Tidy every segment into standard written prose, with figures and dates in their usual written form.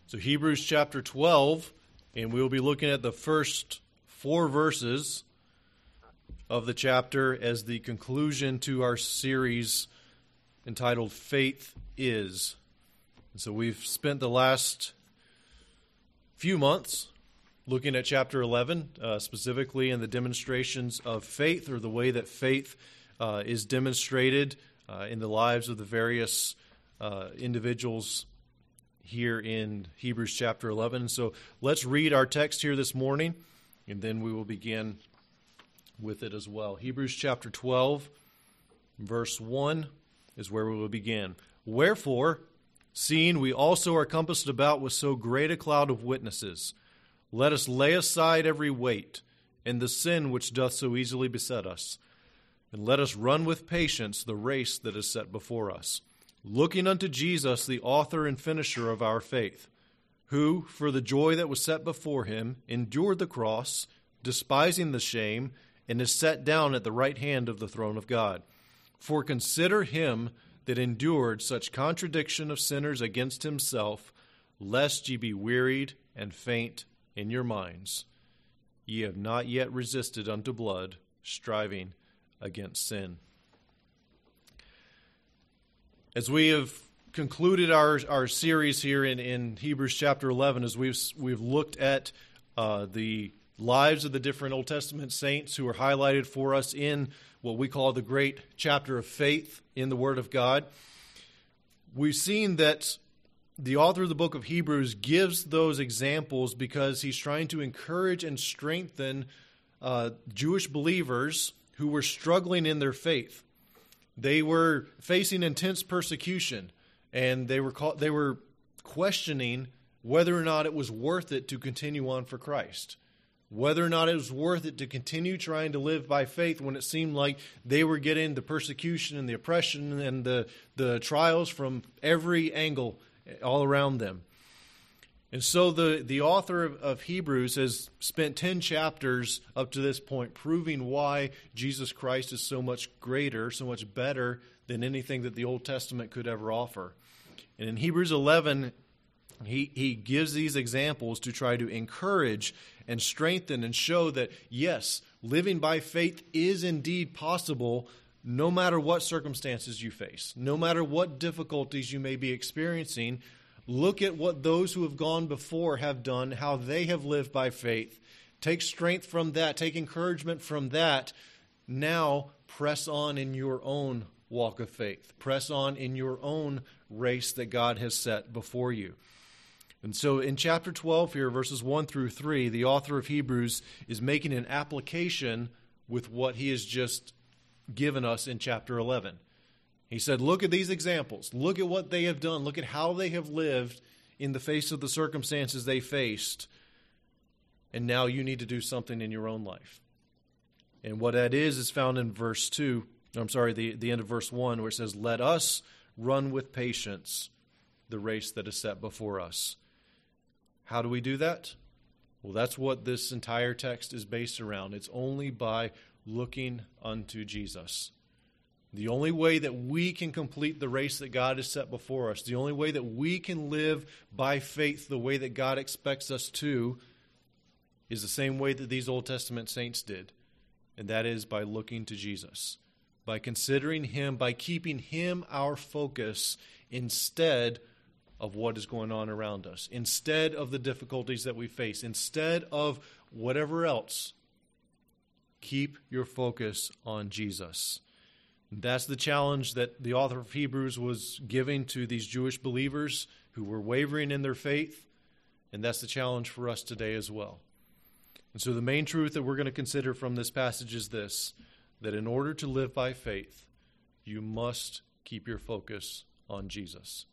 So Hebrews chapter 12, and we'll be looking at the first 4 verses of the chapter as the conclusion to our series entitled Faith Is. And so we've spent the last few months looking at chapter 11, specifically in the demonstrations of faith, or the way that faith is demonstrated in the lives of the various individuals here in Hebrews chapter 11. So let's read our text here this morning, and then we will begin with it as well. Hebrews chapter 12, verse 1 is where we will begin. Wherefore, seeing we also are compassed about with so great a cloud of witnesses, let us lay aside every weight and the sin which doth so easily beset us, and let us run with patience the race that is set before us, looking unto Jesus, the author and finisher of our faith, who, for the joy that was set before him, endured the cross, despising the shame, and is set down at the right hand of the throne of God. For consider him that endured such contradiction of sinners against himself, lest ye be wearied and faint in your minds. Ye have not yet resisted unto blood, striving against sin. As we have concluded our series here in Hebrews chapter 11, as we've looked at the lives of the different Old Testament saints who are highlighted for us in what we call the great chapter of faith in the Word of God, we've seen that the author of the book of Hebrews gives those examples because he's trying to encourage and strengthen Jewish believers who were struggling in their faith. They were facing intense persecution, and they were questioning whether or not it was worth it to continue on for Christ, whether or not it was worth it to continue trying to live by faith when it seemed like they were getting the persecution and the oppression and the trials from every angle all around them. And so the author of Hebrews has spent 10 chapters up to this point proving why Jesus Christ is so much greater, so much better than anything that the Old Testament could ever offer. And in Hebrews 11, he gives these examples to try to encourage and strengthen and show that, yes, living by faith is indeed possible no matter what circumstances you face, no matter what difficulties you may be experiencing. Look at what those who have gone before have done, how they have lived by faith. Take strength from that. Take encouragement from that. Now press on in your own walk of faith. Press on in your own race that God has set before you. And so in chapter 12 here, verses 1 through 3, the author of Hebrews is making an application with what he has just given us in chapter 11. He said, look at these examples. Look at what they have done. Look at how they have lived in the face of the circumstances they faced. And now you need to do something in your own life. And what that is found in verse 2. The end of verse 1, where it says, let us run with patience the race that is set before us. How do we do that? Well, that's what this entire text is based around. It's only by looking unto Jesus. The only way that we can complete the race that God has set before us, the only way that we can live by faith the way that God expects us to, is the same way that these Old Testament saints did. And that is by looking to Jesus, by considering him, by keeping him our focus instead of what is going on around us, instead of the difficulties that we face, instead of whatever else. Keep your focus on Jesus. That's the challenge that the author of Hebrews was giving to these Jewish believers who were wavering in their faith, and that's the challenge for us today as well. And so the main truth that we're going to consider from this passage is this, that in order to live by faith, you must keep your focus on Jesus.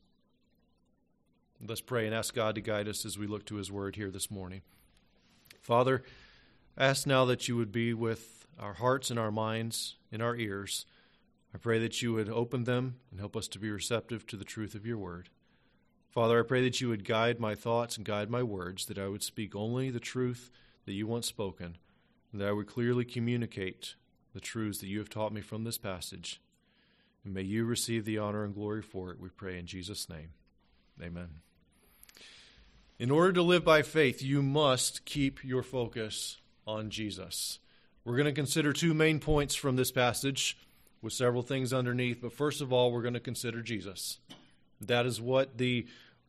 Let's pray and ask God to guide us as we look to his word here this morning. Father, I ask now that you would be with our hearts and our minds and our ears. I pray that you would open them and help us to be receptive to the truth of your word. Father, I pray that you would guide my thoughts and guide my words, that I would speak only the truth that you want spoken, and that I would clearly communicate the truths that you have taught me from this passage. And may you receive the honor and glory for it, we pray in Jesus' name. Amen. In order to live by faith, you must keep your focus on Jesus. We're going to consider two main points from this passage with several things underneath, but first of all, we're going to consider Jesus. That is what the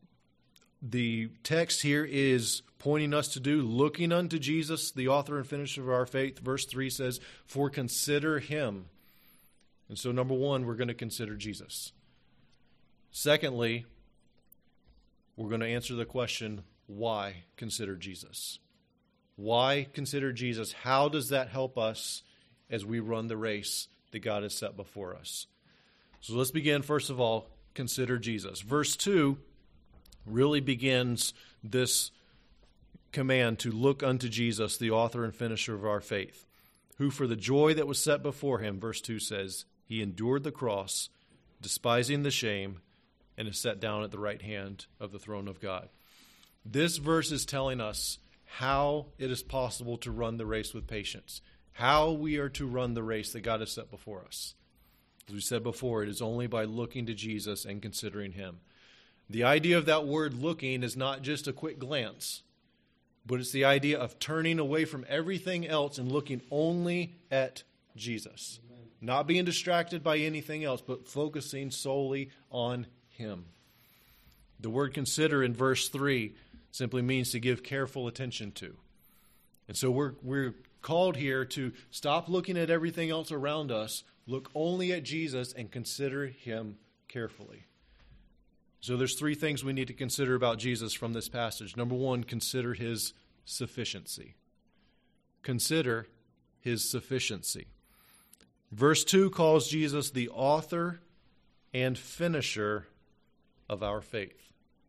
text here is pointing us to do, looking unto Jesus, the author and finisher of our faith. Verse 3 says, "For consider him." And so, number one, we're going to consider Jesus. Secondly, we're going to answer the question, why consider Jesus? Why consider Jesus? How does that help us as we run the race that God has set before us? So let's begin, first of all, consider Jesus. Verse 2 really begins this command to look unto Jesus, the author and finisher of our faith, who for the joy that was set before him, verse 2 says, he endured the cross, despising the shame, and is set down at the right hand of the throne of God. This verse is telling us how it is possible to run the race with patience, how we are to run the race that God has set before us. As we said before, it is only by looking to Jesus and considering him. The idea of that word looking is not just a quick glance, but it's the idea of turning away from everything else and looking only at Jesus. Amen. Not being distracted by anything else, but focusing solely on him. The word consider in verse 3 simply means to give careful attention to. And so we're called here to stop looking at everything else around us, look only at Jesus and consider him carefully. So there's three things we need to consider about Jesus from this passage. Number one, consider his sufficiency. Consider his sufficiency. Verse 2 calls Jesus the author and finisher of our faith.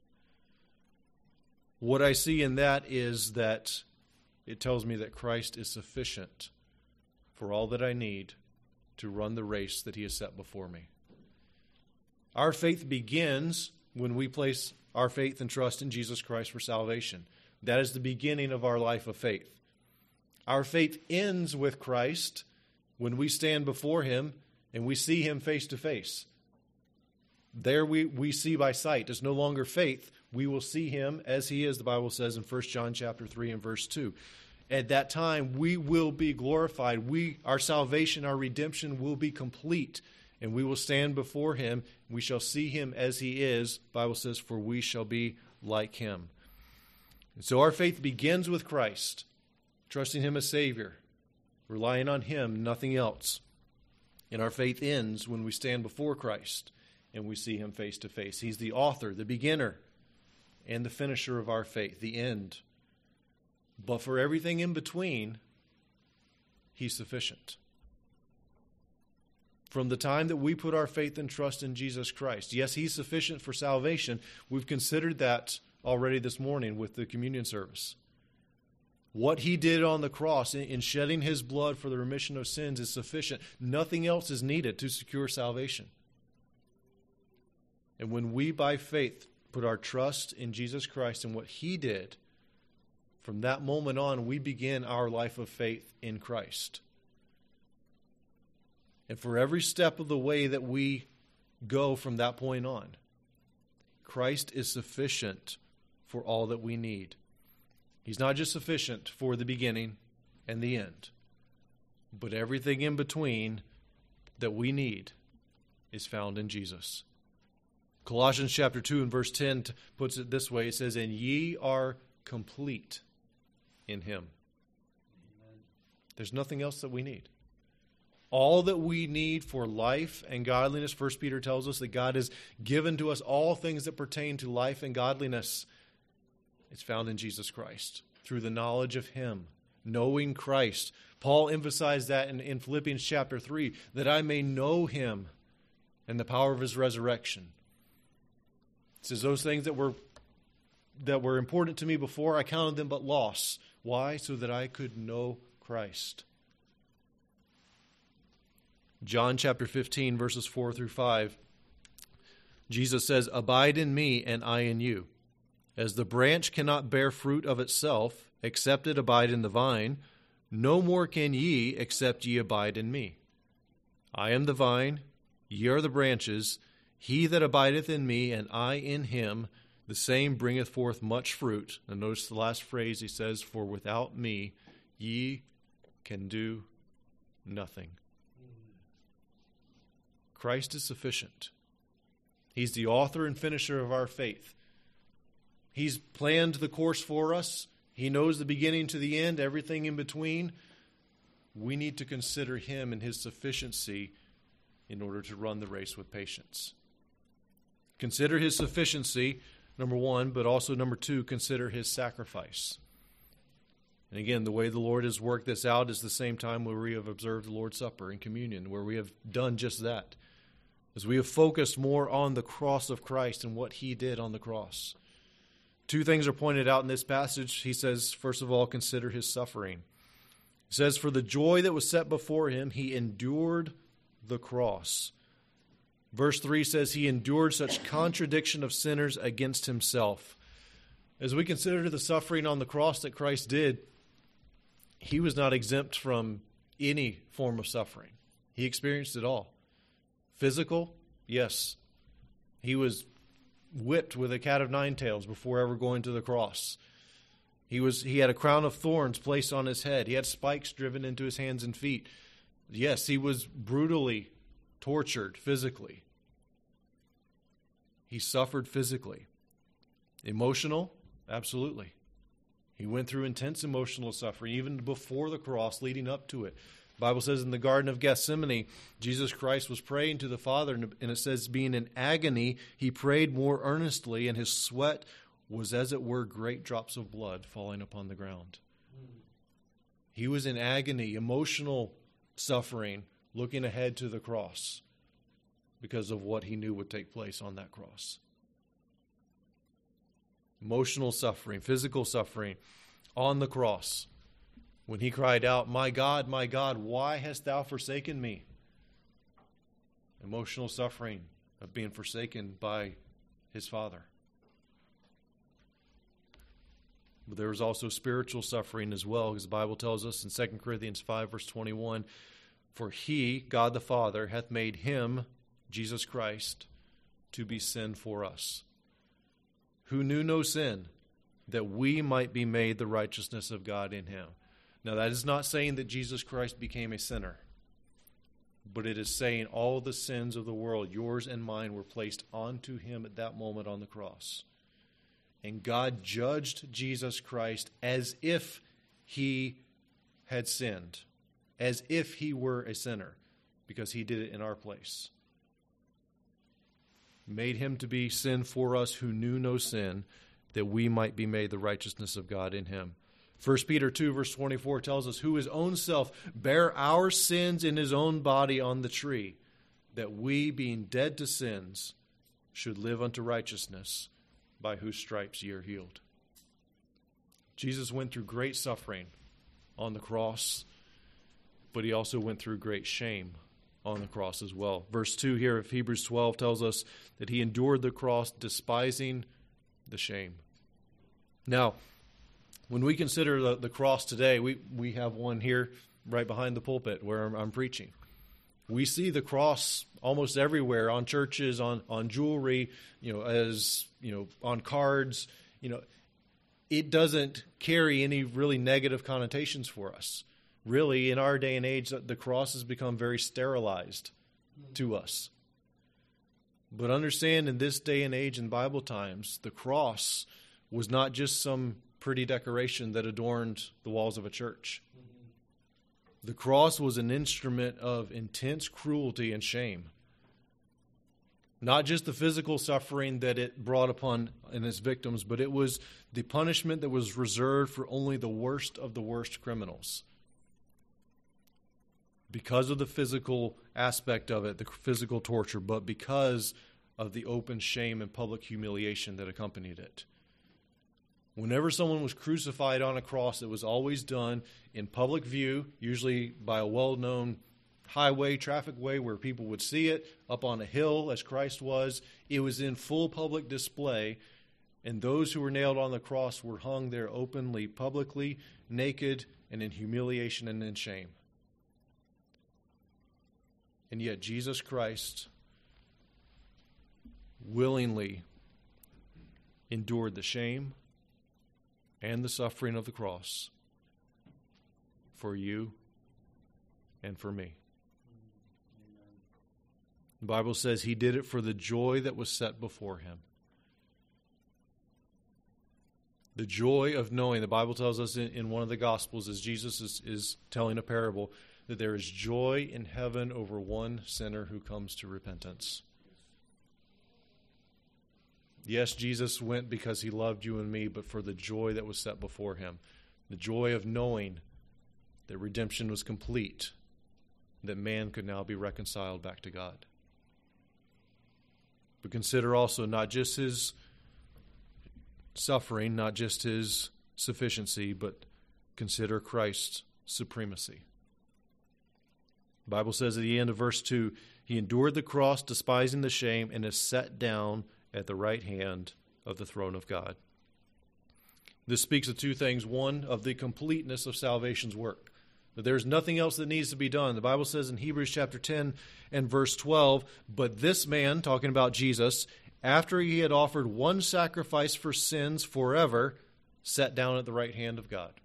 What I see in that is that it tells me that Christ is sufficient for all that I need to run the race that he has set before me. Our faith begins when we place our faith and trust in Jesus Christ for salvation. That is the beginning of our life of faith. Our faith ends with Christ when we stand before him and we see him face to face. There we see by sight. It's no longer faith. We will see him as he is, the Bible says in 1 John chapter 3 and verse 2. At that time, we will be glorified. Our salvation, our redemption will be complete. And we will stand before him. We shall see him as he is. The Bible says, for we shall be like him. And so our faith begins with Christ, trusting him as Savior, relying on him, nothing else. And our faith ends when we stand before Christ and we see him face to face. He's the author, the beginner, and the finisher of our faith, the end. But for everything in between, he's sufficient. From the time that we put our faith and trust in Jesus Christ, yes, he's sufficient for salvation. We've considered that already this morning with the communion service. What he did on the cross in shedding his blood for the remission of sins is sufficient. Nothing else is needed to secure salvation. And when we, by faith, put our trust in Jesus Christ and what he did, from that moment on, we begin our life of faith in Christ. And for every step of the way that we go from that point on, Christ is sufficient for all that we need. He's not just sufficient for the beginning and the end, but everything in between that we need is found in Jesus. Colossians chapter 2 and verse 10 puts it this way. It says, and ye are complete in him. Amen. There's nothing else that we need. All that we need for life and godliness, 1 Peter tells us that God has given to us all things that pertain to life and godliness. It's found in Jesus Christ through the knowledge of him, knowing Christ. Paul emphasized that in Philippians chapter 3, that I may know him and the power of his resurrection. It says those things that were important to me before, I counted them but loss. Why? So that I could know Christ. John chapter 15, verses 4 through 5. Jesus says, abide in me and I in you. As the branch cannot bear fruit of itself, except it abide in the vine, no more can ye, except ye abide in me. I am the vine, ye are the branches. He that abideth in me, and I in him, the same bringeth forth much fruit. And notice the last phrase he says, for without me ye can do nothing. Christ is sufficient. He's the author and finisher of our faith. He's planned the course for us. He knows the beginning to the end, everything in between. We need to consider him and his sufficiency in order to run the race with patience. Consider his sufficiency, number one, but also number two, consider his sacrifice. And again, the way the Lord has worked this out is the same time where we have observed the Lord's Supper and communion, where we have done just that. As we have focused more on the cross of Christ and what he did on the cross. Two things are pointed out in this passage. He says, first of all, consider his suffering. He says, for the joy that was set before him, he endured the cross. Verse 3 says, he endured such contradiction of sinners against himself. As we consider the suffering on the cross that Christ did, he was not exempt from any form of suffering. He experienced it all. Physical, yes. He was whipped with a cat of nine tails before ever going to the cross. He had a crown of thorns placed on his head. He had spikes driven into his hands and feet. Yes, he was brutally tortured physically. He suffered physically. Emotional? Absolutely. He went through intense emotional suffering, even before the cross, leading up to it. The Bible says in the Garden of Gethsemane, Jesus Christ was praying to the Father, and it says, being in agony, he prayed more earnestly, and his sweat was as it were great drops of blood falling upon the ground. He was in agony, emotional suffering, looking ahead to the cross because of what he knew would take place on that cross. Emotional suffering, physical suffering on the cross. When he cried out, my God, why hast thou forsaken me? Emotional suffering of being forsaken by his Father. But there was also spiritual suffering as well, because the Bible tells us in 2 Corinthians 5, verse 21, for he, God the Father, hath made him, Jesus Christ, to be sin for us, who knew no sin, that we might be made the righteousness of God in him. Now, that is not saying that Jesus Christ became a sinner, but it is saying all the sins of the world, yours and mine, were placed onto him at that moment on the cross. And God judged Jesus Christ as if he had sinned, as if he were a sinner, because he did it in our place. Made him to be sin for us who knew no sin, that we might be made the righteousness of God in him. 1 Peter 2, verse 24 tells us, who his own self bare our sins in his own body on the tree, that we, being dead to sins, should live unto righteousness, by whose stripes ye are healed. Jesus went through great suffering on the cross, but he also went through great shame on the cross as well. Verse 2 here of Hebrews 12 tells us that he endured the cross, despising the shame. Now, when we consider the cross today, we have one here right behind the pulpit where I'm preaching. We see the cross almost everywhere, on churches, on jewelry, as on cards. It doesn't carry any really negative connotations for us. Really, in our day and age, the cross has become very sterilized to us. But understand, in this day and age in Bible times, the cross was not just some pretty decoration that adorned the walls of a church. The cross was an instrument of intense cruelty and shame. Not just the physical suffering that it brought upon in its victims, but it was the punishment that was reserved for only the worst of the worst criminals. Because of the physical aspect of it, the physical torture, but because of the open shame and public humiliation that accompanied it. Whenever someone was crucified on a cross, it was always done in public view, usually by a well-known highway, traffic way where people would see it, up on a hill as Christ was. It was in full public display, and those who were nailed on the cross were hung there openly, publicly, naked, and in humiliation and in shame. And yet Jesus Christ willingly endured the shame and the suffering of the cross for you and for me. The Bible says he did it for the joy that was set before him. The joy of knowing, the Bible tells us in one of the Gospels, as Jesus is telling a parable, that there is joy in heaven over one sinner who comes to repentance. Yes, Jesus went because he loved you and me, but for the joy that was set before him. The joy of knowing that redemption was complete, that man could now be reconciled back to God. But consider also not just his suffering, not just his sufficiency, but consider Christ's supremacy. The Bible says at the end of verse 2, he endured the cross, despising the shame, and is set down at the right hand of the throne of God. This speaks of two things. One, of the completeness of salvation's work. That there's nothing else that needs to be done. The Bible says in Hebrews chapter 10 and verse 12, but this man, talking about Jesus, after he had offered one sacrifice for sins forever, sat down at the right hand of God.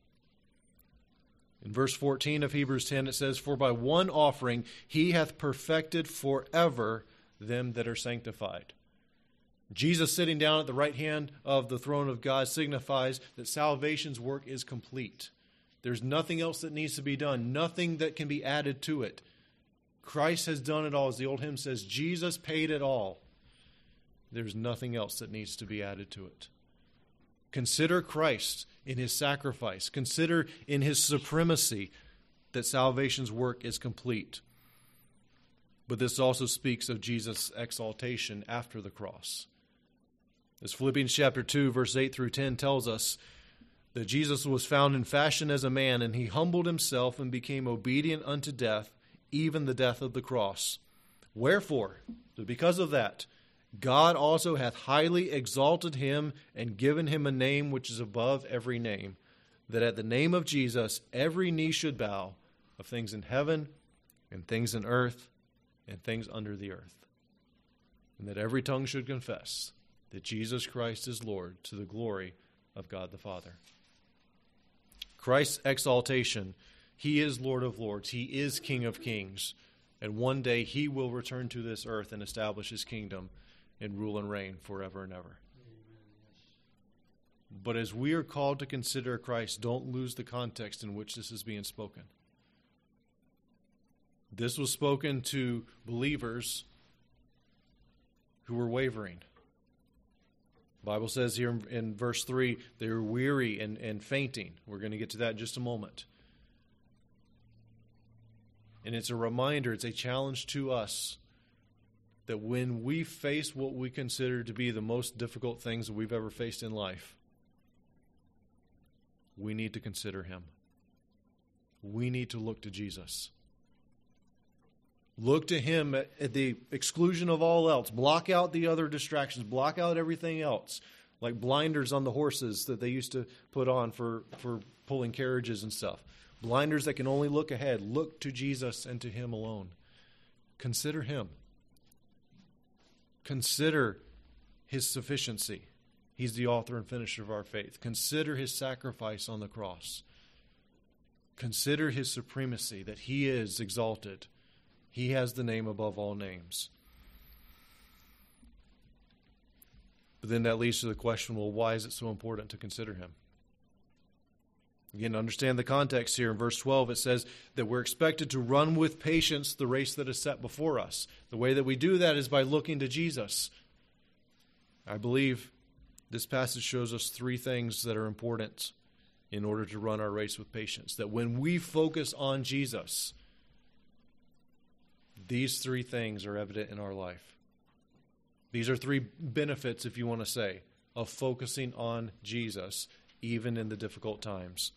In verse 14 of Hebrews 10 it says, for by one offering he hath perfected forever them that are sanctified. Jesus sitting down at the right hand of the throne of God signifies that salvation's work is complete. There's nothing else that needs to be done, nothing that can be added to it. Christ has done it all. As the old hymn says, Jesus paid it all. There's nothing else that needs to be added to it. Consider Christ in his sacrifice. Consider in his supremacy that salvation's work is complete. But this also speaks of Jesus' exaltation after the cross. As Philippians chapter 2, verse 8 through 10 tells us, that Jesus was found in fashion as a man, and he humbled himself and became obedient unto death, even the death of the cross. Wherefore, so because of that, God also hath highly exalted him and given him a name which is above every name, that at the name of Jesus every knee should bow, of things in heaven and things in earth and things under the earth, and that every tongue should confess that Jesus Christ is Lord, to the glory of God the Father. Christ's exaltation, he is Lord of lords, he is King of kings, and one day he will return to this earth and establish his kingdom and rule and reign forever and ever. But as we are called to consider Christ, don't lose the context in which this is being spoken. This was spoken to believers who were wavering. The Bible says here in verse 3, they were weary and fainting. We're going to get to that in just a moment. And it's a reminder, it's a challenge to us that when we face what we consider to be the most difficult things that we've ever faced in life, we need to consider him. We need to look to Jesus. Look to him at the exclusion of all else. Block out the other distractions. Block out everything else, like blinders on the horses that they used to put on for pulling carriages and stuff. Blinders that can only look ahead. Look to Jesus and to him alone. Consider him. Consider his sufficiency. He's the author and finisher of our faith. Consider his sacrifice on the cross. Consider his supremacy, that he is exalted. He has the name above all names. But then that leads to the question, well, why is it so important to consider him? Again, understand the context here. In verse 12, it says that we're expected to run with patience the race that is set before us. The way that we do that is by looking to Jesus. I believe this passage shows us three things that are important in order to run our race with patience. That when we focus on Jesus, these three things are evident in our life. These are three benefits, if you want to say, of focusing on Jesus, even in the difficult times.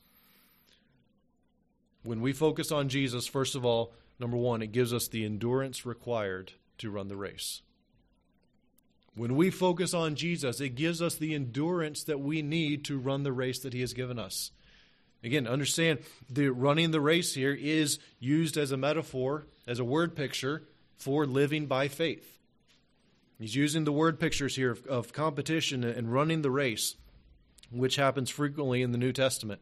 When we focus on Jesus, first of all, number one, it gives us the endurance required to run the race. When we focus on Jesus, it gives us the endurance that we need to run the race that he has given us. Again, understand, the running the race here is used as a metaphor, as a word picture for living by faith. He's using the word pictures here of competition and running the race, which happens frequently in the New Testament.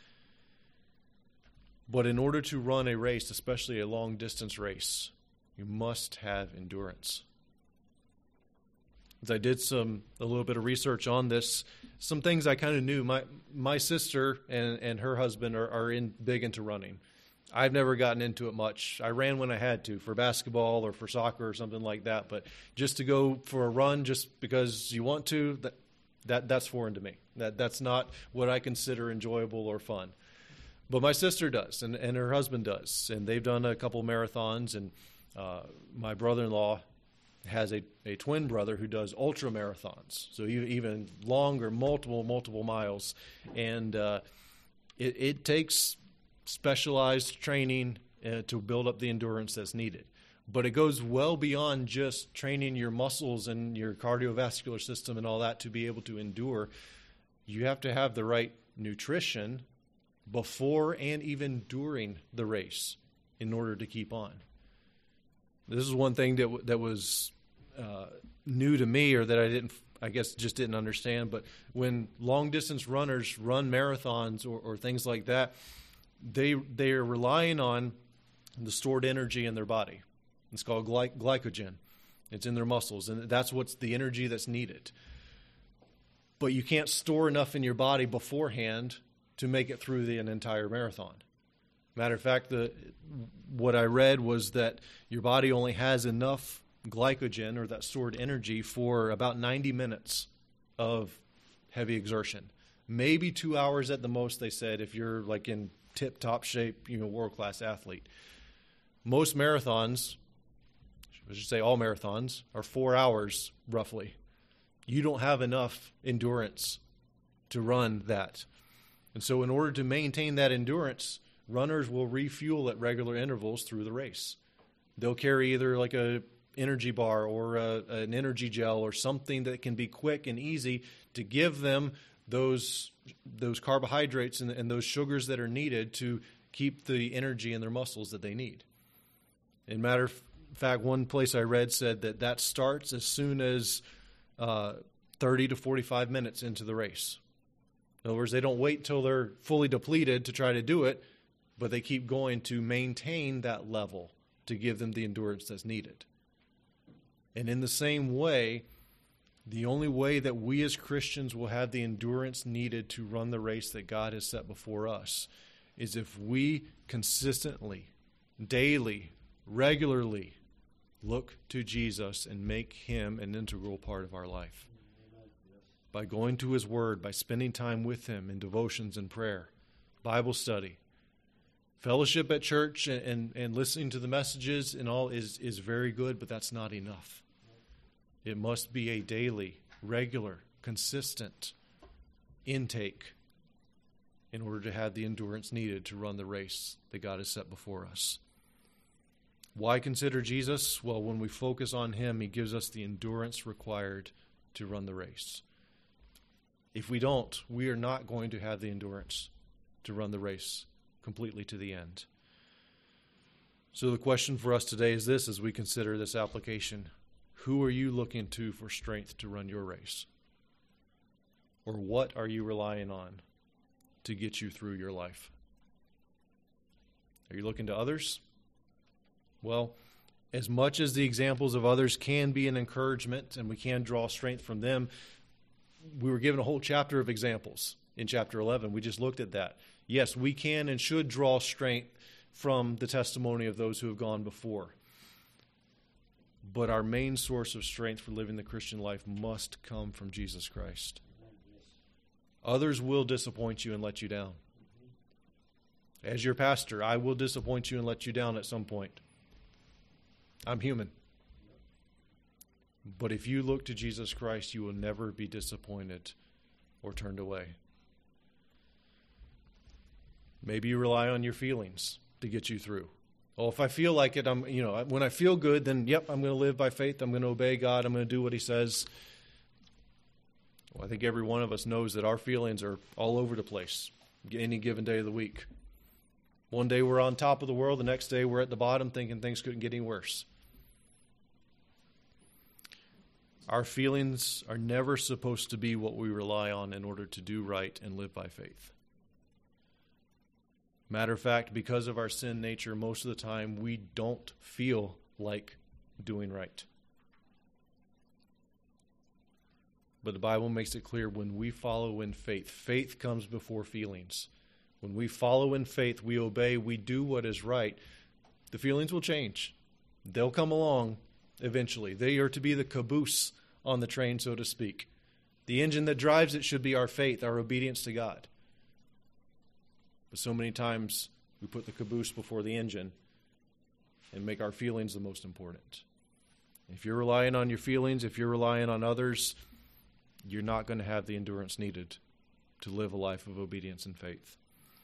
But in order to run a race, especially a long-distance race, you must have endurance. As I did a little bit of research on this, some things I kind of knew. My sister and her husband are big into running. I've never gotten into it much. I ran when I had to for basketball or for soccer or something like that. But just to go for a run just because you want to, that's foreign to me. That's not what I consider enjoyable or fun. But my sister does, and her husband does. And they've done a couple marathons. And my brother-in-law has a twin brother who does ultra marathons. So even longer, multiple miles. And it takes specialized training to build up the endurance that's needed. But it goes well beyond just training your muscles and your cardiovascular system and all that to be able to endure. You have to have the right nutrition before and even during the race in order to keep on. This is one thing that was new to me, or that I guess just didn't understand. But when long-distance runners run marathons or things like that, they are relying on the stored energy in their body. It's called glycogen. It's in their muscles, and that's what's the energy that's needed. But you can't store enough in your body beforehand to make it through an entire marathon. Matter of fact, what I read was that your body only has enough glycogen, or that stored energy, for about 90 minutes of heavy exertion. Maybe 2 hours at the most, they said, if you're like in tip-top shape, world-class athlete. Most marathons, I should say all marathons, are 4 hours roughly. You don't have enough endurance to run that. And so in order to maintain that endurance, runners will refuel at regular intervals through the race. They'll carry either like a energy bar or an energy gel or something that can be quick and easy to give them those carbohydrates and those sugars that are needed to keep the energy in their muscles that they need. In matter of fact, one place I read said that starts as soon as 30 to 45 minutes into the race. In other words, they don't wait till they're fully depleted to try to do it, but they keep going to maintain that level to give them the endurance that's needed. And in the same way, the only way that we as Christians will have the endurance needed to run the race that God has set before us is if we consistently, daily, regularly look to Jesus and make him an integral part of our life. By going to his word, by spending time with him in devotions and prayer, Bible study, fellowship at church and listening to the messages and all is very good, but that's not enough. It must be a daily, regular, consistent intake in order to have the endurance needed to run the race that God has set before us. Why consider Jesus? Well, when we focus on him, he gives us the endurance required to run the race. If we don't, we are not going to have the endurance to run the race completely to the end. So the question for us today is this, as we consider this application: who are you looking to for strength to run your race? Or what are you relying on to get you through your life? Are you looking to others? Well, as much as the examples of others can be an encouragement and we can draw strength from them, we were given a whole chapter of examples in chapter 11. We just looked at that. Yes, we can and should draw strength from the testimony of those who have gone before. But our main source of strength for living the Christian life must come from Jesus Christ. Others will disappoint you and let you down. As your pastor, I will disappoint you and let you down at some point. I'm human. But if you look to Jesus Christ, you will never be disappointed or turned away. Maybe you rely on your feelings to get you through. Oh, if I feel like it, when I feel good, then I'm going to live by faith. I'm going to obey God. I'm going to do what he says. Well, I think every one of us knows that our feelings are all over the place any given day of the week. One day we're on top of the world. The next day we're at the bottom thinking things couldn't get any worse. Our feelings are never supposed to be what we rely on in order to do right and live by faith. Matter of fact, because of our sin nature, most of the time we don't feel like doing right. But the Bible makes it clear when we follow in faith, faith comes before feelings. When we follow in faith, we obey, we do what is right, the feelings will change. They'll come along eventually. They are to be the caboose on the train, so to speak. The engine that drives it should be our faith, our obedience to God. But so many times we put the caboose before the engine and make our feelings the most important. If you're relying on your feelings, if you're relying on others, you're not going to have the endurance needed to live a life of obedience and faith.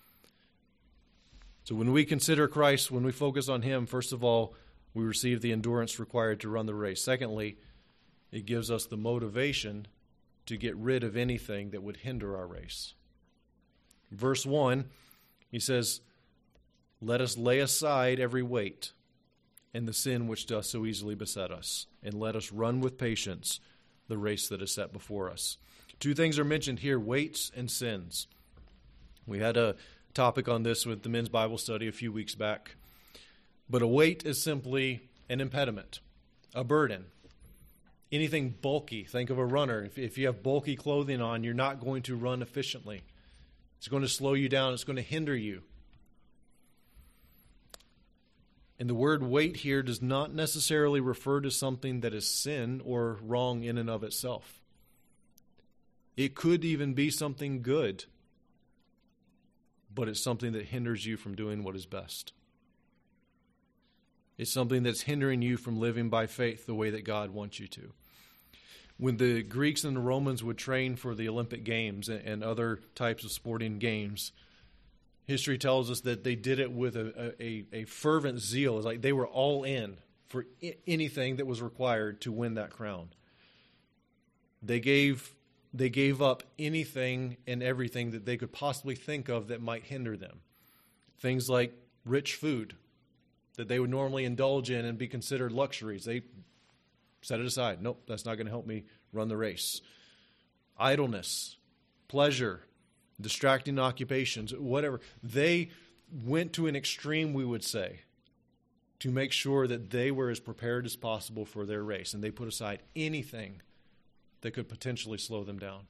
So when we consider Christ, when we focus on Him, first of all, we receive the endurance required to run the race. Secondly, it gives us the motivation to get rid of anything that would hinder our race. Verse 1, he says, "Let us lay aside every weight and the sin which doth so easily beset us, and let us run with patience the race that is set before us." Two things are mentioned here, weights and sins. We had a topic on this with the men's Bible study a few weeks back. But a weight is simply an impediment, a burden. Anything bulky, think of a runner. If you have bulky clothing on, you're not going to run efficiently. It's going to slow you down. It's going to hinder you. And the word weight here does not necessarily refer to something that is sin or wrong in and of itself. It could even be something good, but it's something that hinders you from doing what is best. It's something that's hindering you from living by faith the way that God wants you to. When the Greeks and the Romans would train for the Olympic Games and other types of sporting games, history tells us that they did it with a fervent zeal. It's like they were all in for anything that was required to win that crown. They gave up anything and everything that they could possibly think of that might hinder them. Things like rich food that they would normally indulge in and be considered luxuries. They set it aside. Nope, that's not going to help me run the race. Idleness, pleasure, distracting occupations, whatever. They went to an extreme, we would say, to make sure that they were as prepared as possible for their race. And they put aside anything that could potentially slow them down.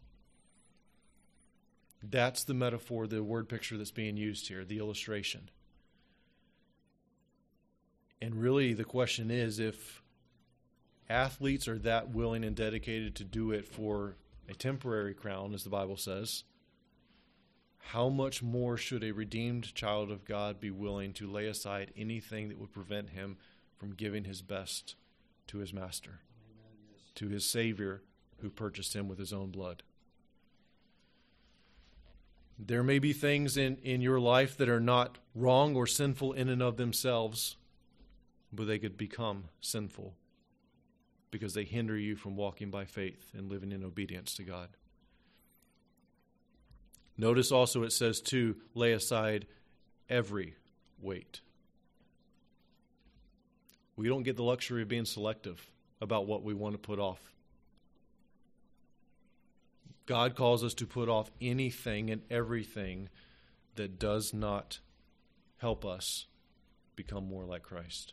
That's the metaphor, the word picture that's being used here, the illustration. And really the question is, if athletes are that willing and dedicated to do it for a temporary crown, as the Bible says, how much more should a redeemed child of God be willing to lay aside anything that would prevent him from giving his best to his master, to his Savior who purchased him with his own blood? There may be things in your life that are not wrong or sinful in and of themselves, but they could become sinful because they hinder you from walking by faith and living in obedience to God. Notice also it says to lay aside every weight. We don't get the luxury of being selective about what we want to put off. God calls us to put off anything and everything that does not help us become more like Christ.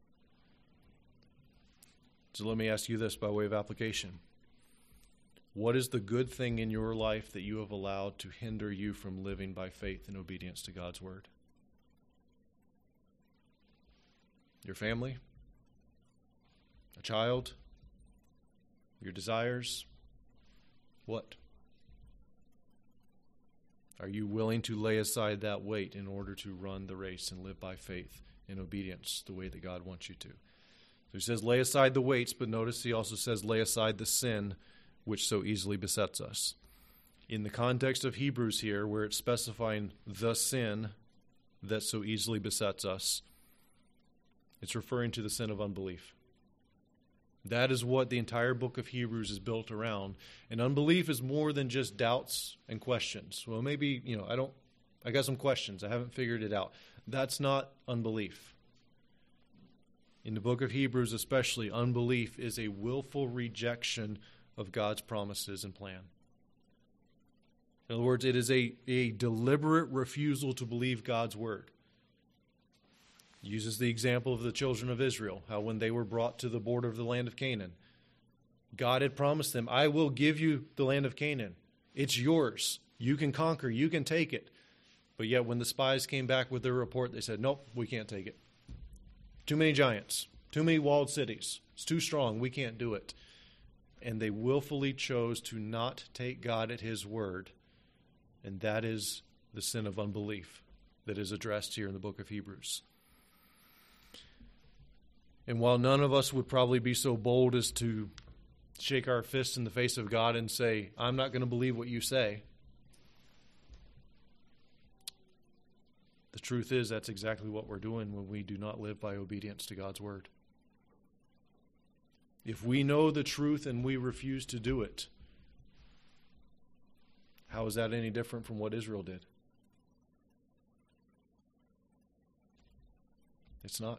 So let me ask you this by way of application. What is the good thing in your life that you have allowed to hinder you from living by faith and obedience to God's word? Your family? A child? Your desires? What? Are you willing to lay aside that weight in order to run the race and live by faith and obedience the way that God wants you to? So he says, lay aside the weights, but notice he also says, lay aside the sin which so easily besets us. In the context of Hebrews here, where it's specifying the sin that so easily besets us, it's referring to the sin of unbelief. That is what the entire book of Hebrews is built around. And unbelief is more than just doubts and questions. Well, maybe, I got some questions. I haven't figured it out. That's not unbelief. In the book of Hebrews especially, unbelief is a willful rejection of God's promises and plan. In other words, it is a deliberate refusal to believe God's word. He uses the example of the children of Israel, how when they were brought to the border of the land of Canaan, God had promised them, I will give you the land of Canaan. It's yours. You can conquer. You can take it. But yet when the spies came back with their report, they said, nope, we can't take it. Too many giants. Too many walled cities. It's too strong. We can't do it. And they willfully chose to not take God at his word. And that is the sin of unbelief that is addressed here in the book of Hebrews. And while none of us would probably be so bold as to shake our fist in the face of God and say, I'm not going to believe what you say, the truth is that's exactly what we're doing when we do not live by obedience to God's word. If we know the truth and we refuse to do it, how is that any different from what Israel did? It's not.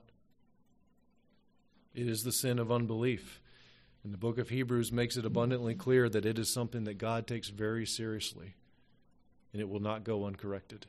It is the sin of unbelief. And the book of Hebrews makes it abundantly clear that it is something that God takes very seriously, and it will not go uncorrected.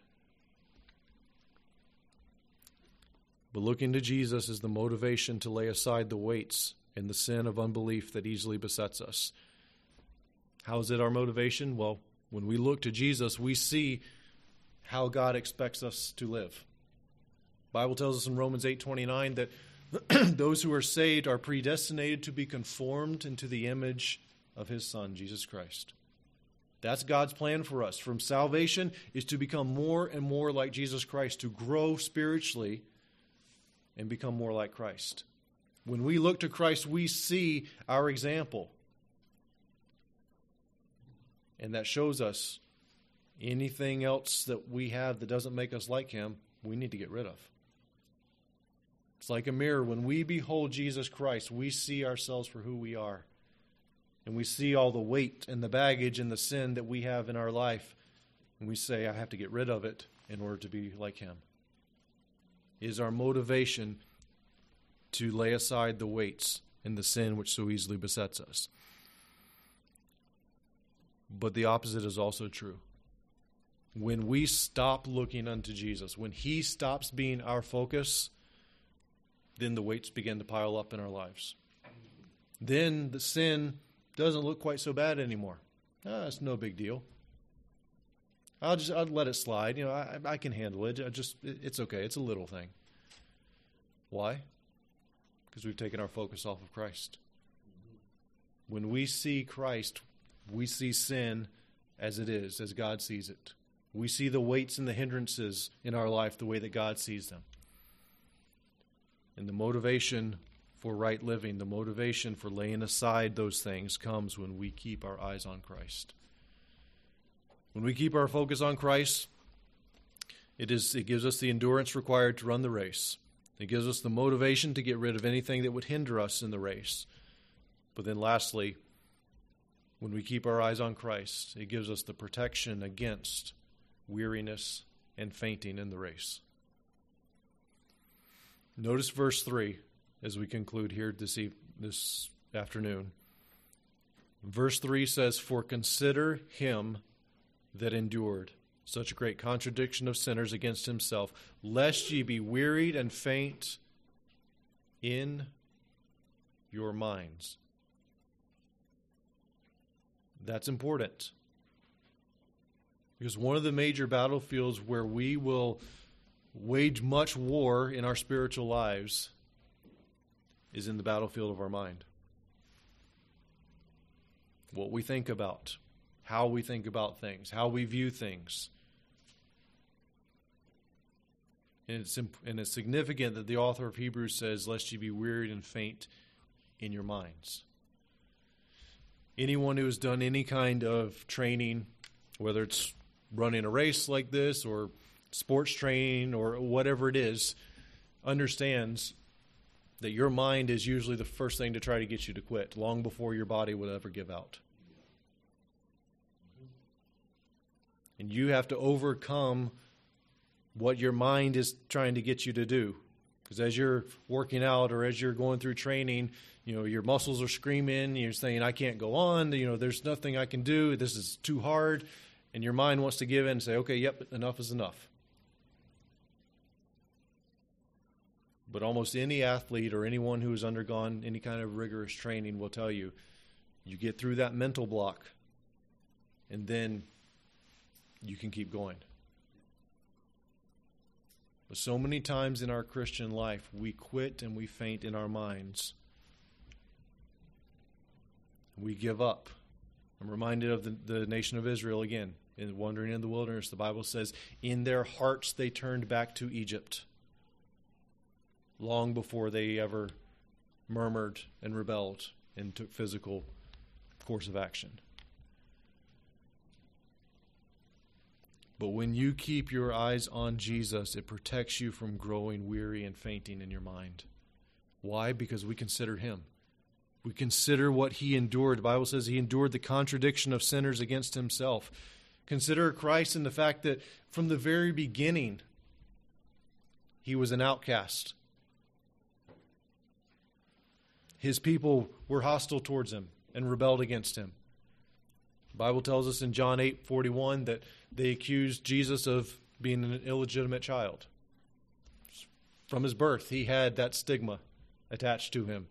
But looking to Jesus is the motivation to lay aside the weights and the sin of unbelief that easily besets us. How is it our motivation? Well, when we look to Jesus, we see how God expects us to live. The Bible tells us in Romans 8:29 that those who are saved are predestinated to be conformed into the image of his Son, Jesus Christ. That's God's plan for us. From salvation is to become more and more like Jesus Christ, to grow spiritually and become more like Christ. When we look to Christ, we see our example. And that shows us anything else that we have that doesn't make us like him, we need to get rid of. It's like a mirror. When we behold Jesus Christ, we see ourselves for who we are. And we see all the weight and the baggage and the sin that we have in our life. And we say, I have to get rid of it in order to be like him. It is our motivation to lay aside the weights and the sin which so easily besets us. But the opposite is also true. When we stop looking unto Jesus, when he stops being our focus, then the weights begin to pile up in our lives. Then the sin doesn't look quite so bad anymore. It's no big deal. I'll let it slide. I can handle it. It's okay. It's a little thing. Why? Because we've taken our focus off of Christ. When we see Christ, we see sin as it is, as God sees it. We see the weights and the hindrances in our life the way that God sees them. And the motivation for right living, the motivation for laying aside those things comes when we keep our eyes on Christ. When we keep our focus on Christ, it gives us the endurance required to run the race. It gives us the motivation to get rid of anything that would hinder us in the race. But then lastly, when we keep our eyes on Christ, it gives us the protection against weariness and fainting in the race. Notice verse 3 as we conclude here this afternoon. Verse 3 says, "For consider him that endured such a great contradiction of sinners against himself, lest ye be wearied and faint in your minds." That's important. Because one of the major battlefields where we will wage much war in our spiritual lives is in the battlefield of our mind. What we think about, how we think about things, how we view things. And it's significant that the author of Hebrews says, lest you be wearied and faint in your minds. Anyone who has done any kind of training, whether it's running a race like this or sports training or whatever it is, understands that your mind is usually the first thing to try to get you to quit, long before your body will ever give out. And you have to overcome what your mind is trying to get you to do. Because as you're working out or as you're going through training, your muscles are screaming. You're saying, I can't go on. There's nothing I can do. This is too hard. And your mind wants to give in and say, okay, yep, enough is enough. But almost any athlete or anyone who has undergone any kind of rigorous training will tell you, you get through that mental block, and then you can keep going. But so many times in our Christian life, we quit and we faint in our minds. We give up. I'm reminded of the nation of Israel again. In wandering in the wilderness, the Bible says, in their hearts they turned back to Egypt, long before they ever murmured and rebelled and took physical course of action. But when you keep your eyes on Jesus, it protects you from growing weary and fainting in your mind. Why? Because we consider him. We consider what he endured. The Bible says he endured the contradiction of sinners against himself. Consider Christ in the fact that from the very beginning, he was an outcast. His people were hostile towards him and rebelled against him. The Bible tells us in John 8:41 that they accused Jesus of being an illegitimate child. From his birth, he had that stigma attached to him.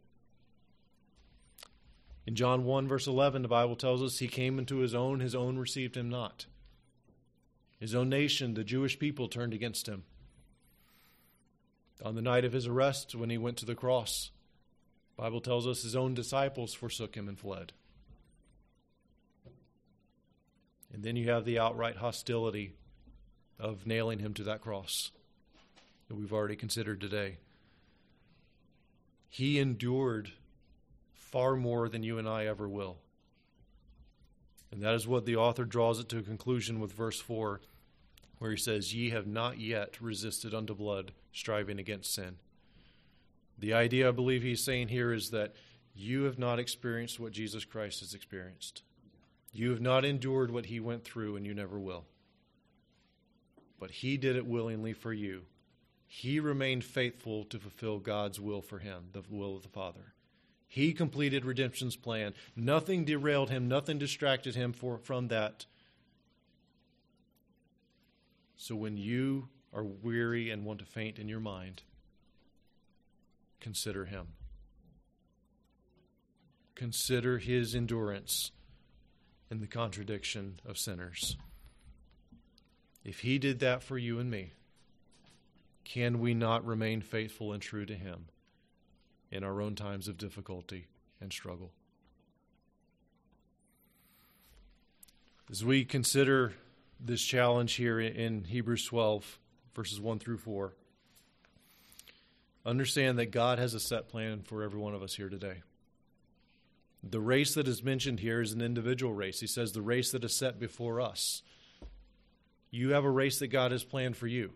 In John 1, verse 11, the Bible tells us he came into his own received him not. His own nation, the Jewish people, turned against him. On the night of his arrest, when he went to the cross, the Bible tells us his own disciples forsook him and fled. And then you have the outright hostility of nailing him to that cross that we've already considered today. He endured far more than you and I ever will. And that is what the author draws it to a conclusion with verse 4, where he says, ye have not yet resisted unto blood, striving against sin. The idea I believe he's saying here is that you have not experienced what Jesus Christ has experienced. You have not endured what he went through, and you never will. But he did it willingly for you. He remained faithful to fulfill God's will for him, the will of the Father. He completed redemption's plan. Nothing derailed him, nothing distracted him from that. So when you are weary and want to faint in your mind, consider him. Consider his endurance in the contradiction of sinners. If he did that for you and me, can we not remain faithful and true to him in our own times of difficulty and struggle? As we consider this challenge here in Hebrews 12, verses 1 through 4, understand that God has a set plan for every one of us here today. The race that is mentioned here is an individual race. He says the race that is set before us. You have a race that God has planned for you.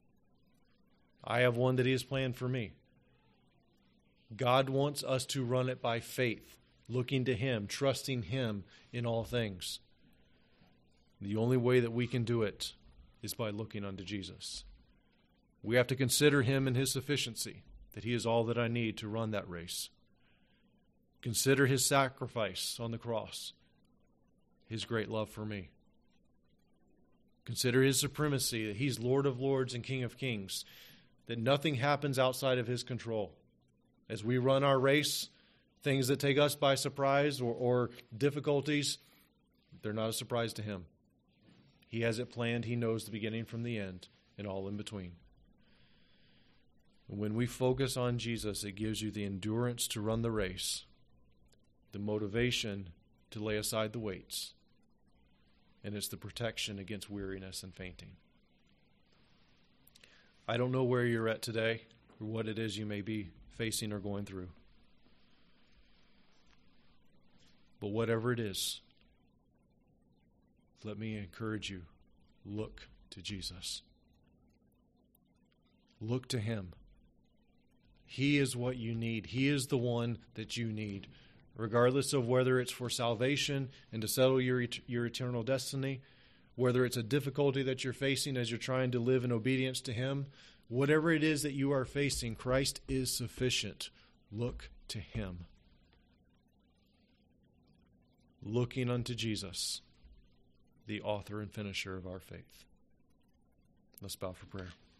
I have one that he has planned for me. God wants us to run it by faith, looking to him, trusting him in all things. The only way that we can do it is by looking unto Jesus. We have to consider him and his sufficiency, that he is all that I need to run that race. Consider his sacrifice on the cross, his great love for me. Consider his supremacy, that he's Lord of lords and King of kings, that nothing happens outside of his control. As we run our race, things that take us by surprise or difficulties, they're not a surprise to him. He has it planned. He knows the beginning from the end and all in between. When we focus on Jesus, it gives you the endurance to run the race, the motivation to lay aside the weights, and it's the protection against weariness and fainting. I don't know where you're at today or what it is you may be facing or going through. But whatever it is, let me encourage you, look to Jesus. Look to him. He is what you need. He is the one that you need. Regardless of whether it's for salvation and to settle your eternal destiny, whether it's a difficulty that you're facing as you're trying to live in obedience to him, Whatever it is that you are facing, Christ is sufficient. Look to Him. Looking unto Jesus, the author and finisher of our faith. Let's bow for prayer.